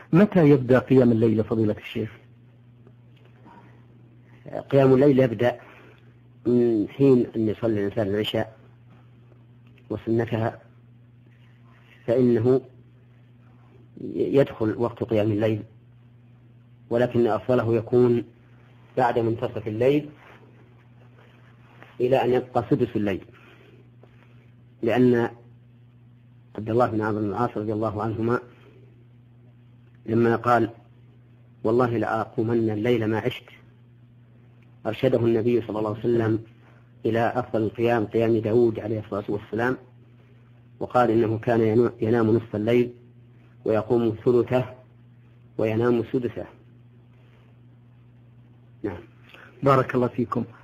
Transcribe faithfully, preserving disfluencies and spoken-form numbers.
متى يبدأ قيام الليل فضيلة الشيخ؟ قيام الليل يبدأ من حين أن يصلي الإنسان العشاء وسنتها، فإنه يدخل وقت قيام الليل، ولكن أفضله يكون بعد منتصف الليل إلى أن يبقى سدس الليل، لأن عبد الله بن عمرو بن العاص رضي الله عنهما لما قال والله لأقومن الليل ما عشت أرشده النبي صلى الله عليه وسلم إلى أفضل القيام قيام داود عليه الصلاة والسلام، وقال إنه كان ينام نصف الليل ويقوم ثلثه وينام سدسه. نعم. بارك الله فيكم.